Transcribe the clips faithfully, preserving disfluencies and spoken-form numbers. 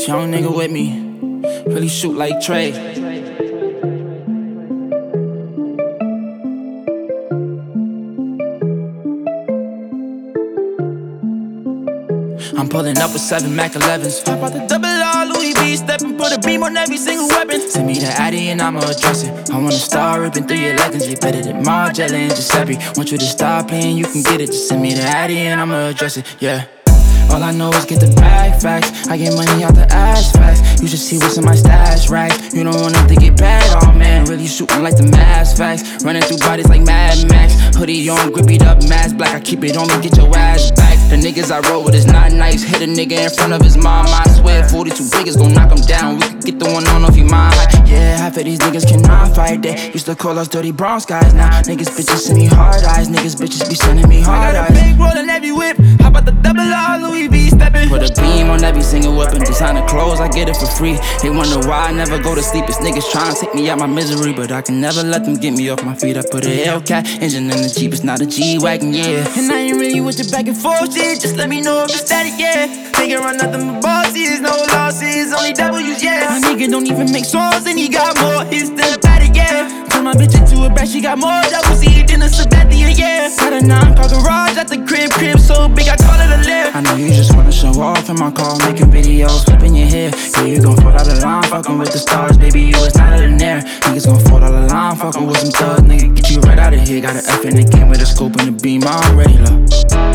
this young nigga with me really shoot like Trey. I'm pulling up with seven Mac elevens. Hop out the double R, Louis V, step and put a beam on every single weapon. Send me the Addy and I'ma address it. I wanna start ripping through your legends. You better than Margiela and Giuseppe. Want you to stop playing, you can get it. Just send me the Addy and I'ma address it, yeah. All I know is get the bag facts. I get money out the ass facts. You should see what's in my stash racks. You don't want it to get bad, oh man. Really shooting like the mass facts. Running through bodies like Mad Max. Hoodie on, grippied up, mask black. I keep it on me, get your ass back. The niggas I roll with is not nice. Hit a nigga in front of his mom. I swear forty-two biggas gon' knock him down. We could get the one on off your mind. Yeah, half of these niggas cannot fight that. Used to call us dirty Bronx guys. Now niggas bitches send me hard eyes. Niggas bitches be sending me hard eyes. I got a big rollin' heavy whip. How about the double R, Louis V steppin'? Put a beam on every single weapon. Designer clothes, I get it for free. They wonder why I never go to sleep. It's niggas trying to take me out my misery, but I can never let them get me off my feet. I put a Hellcat engine in the Jeep. It's not a G-Wagon, yeah. And I ain't really with your back and forth shit. Just let me know if it's static, yeah. Nigga run nothing but bosses, no losses, only W's, yeah. My nigga don't even make songs and he got more hits than a patty, yeah. Turn my bitch into a brat, she got more doubles E than a Sabathia, yeah. Got a nine-car garage at the crib, crib so big I call it a lift. I know you just wanna show off in my car, making videos, flipping your hair. Yeah, you gon' fall out of line, fucking with the stars, baby, you was not ordinary. Niggas gon' fall out of line, fucking with some thugs, nigga, get you right out of here. Got an F in the game with a scope and a beam, I'm ready, look.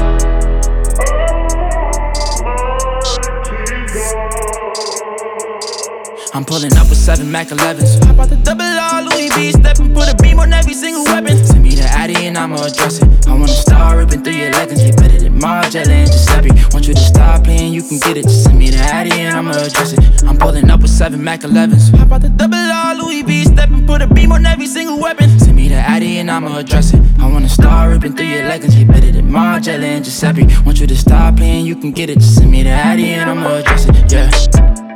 I'm pulling up with seven Mac elevens. Hop out the double R, Louis V, step and put a beam on every single weapon. Send me the Addy and I'ma address it. I wanna start ripping through your legends. You better than Margiela and Giuseppe. Want you to stop playing, you can get it. Just send me the Addy and I'ma address it. I'm pulling up with seven Mac elevens. Hop out the double R, Louis V, step and put a beam on every single weapon. Send me the Addy and I'ma address it. I wanna start ripping through your legends. You better than Margiela and Giuseppe. Want you to stop playing, you can get it. Just send me the Addy and I'ma address it, yeah.